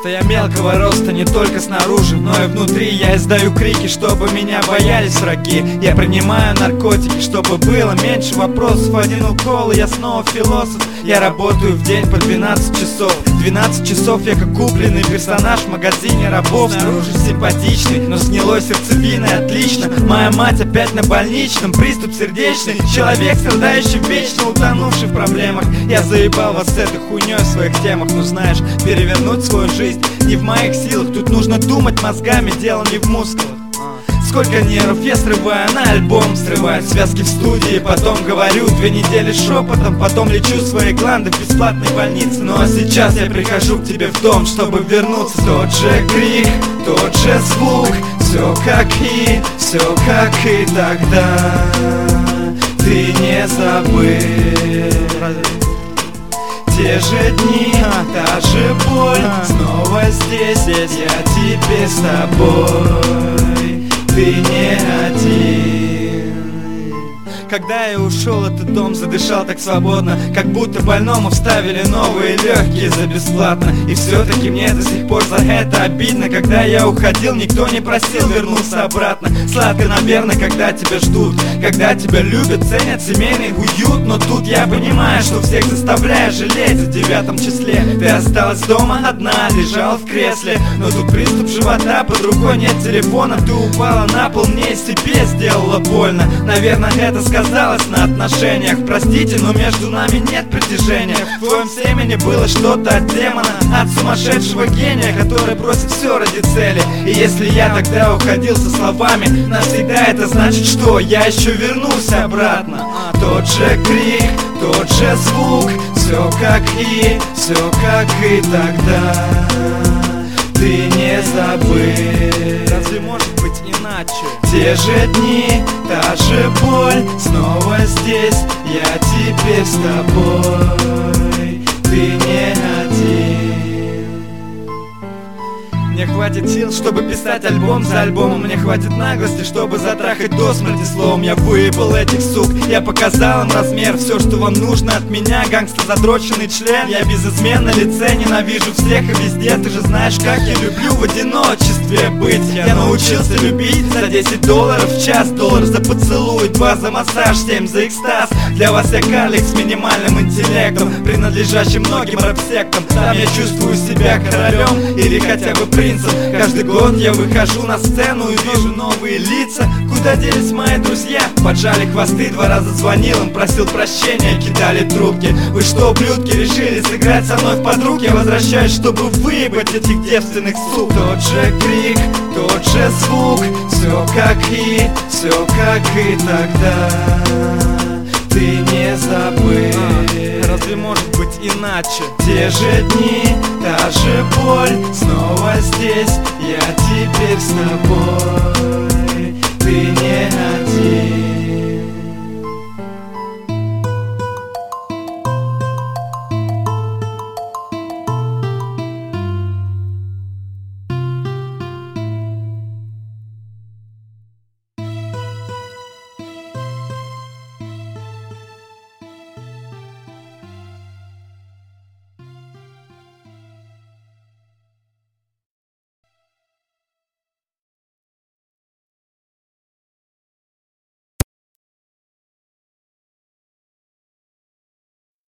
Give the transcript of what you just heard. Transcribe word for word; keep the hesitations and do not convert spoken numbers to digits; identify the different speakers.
Speaker 1: что я мелкого роста не только снаружи, но и внутри. Я издаю крики, чтобы меня боялись враги. Я принимаю наркотики, чтобы было меньше вопросов. Один укол, и я снова философ. Я работаю в день по двенадцать часов. двенадцать часов я как купленный персонаж в магазине рабов. Снаружи симпатичный, но с гнилой сердцевиной отлично. Моя мать опять на больничном, приступ сердечный. Человек, страдающий вечно, утонувший в проблемах. Я заебал вас с этой хуйней в своих темах. Но знаешь, перевернуть свою жизнь не в моих силах. Тут нужно думать мозгами, дело не в мускулах. Сколько нервов я срываю на альбом, срываю связки в студии, потом говорю две недели шепотом, потом лечу свои гланды в бесплатной больнице. Ну а сейчас я прихожу к тебе в дом, чтобы вернуться. Тот же крик, тот же звук, все как и, все как и тогда. Ты не забыл те же дни, та же боль, снова здесь, я теперь с тобой. Ты не один. Когда я ушел, этот дом задышал так свободно, как будто больному вставили новые легкие за бесплатно. И все-таки мне до сих пор за это обидно. Когда я уходил, никто не просил вернуться обратно. Сладко, наверное, когда тебя ждут, когда тебя любят, ценят семейный уют. Но тут я понимаю, что всех заставляю жалеть о девятом числе. Ты осталась дома одна, лежала в кресле, но тут приступ живота, под рукой нет телефона. Ты упала на пол, мне и себе сделала больно. Наверное, это сказалось на отношениях. Простите, но между нами нет притяжения. В твоем семени было что-то от демона, от сумасшедшего гения, который бросит все ради цели. И если я тогда уходил со словами навсегда, это значит, что я еще вернусь обратно. Тот же крик, тот же звук, все как и, все как и тогда. Ты не забыл, разве может быть иначе? Те же дни, та же боль, снова здесь, я теперь с тобой. Ты не один. Мне хватит сил, чтобы писать альбом за альбомом. Мне хватит наглости, чтобы затрахать до смерти словом. Я выебал этих сук, я показал им размер. Все, что вам нужно от меня, гангста задроченный член. Я без измен на лице, ненавижу всех и везде. Ты же знаешь, как я люблю в одиночестве быть. Я научился любить за десять долларов в час. Доллар за поцелуй, два за массаж, семь за экстаз. Для вас я карлик с минимальным интеллектом, принадлежащим многим рэп-сектам. Там я чувствую себя королем или хотя бы принцем. Каждый год я выхожу на сцену и вижу новые лица. Куда делись мои друзья? Поджали хвосты, два раза звонил им, просил прощения, кидали трубки. Вы что, ублюдки, решили сыграть со мной в подруг? Я возвращаюсь, чтобы выебать этих девственных сук. Тот же крик, тот же звук, все как и, все как и тогда. Ты не забыл, разве может быть иначе? Те же дни, та же боль, снова здесь, я теперь с тобой.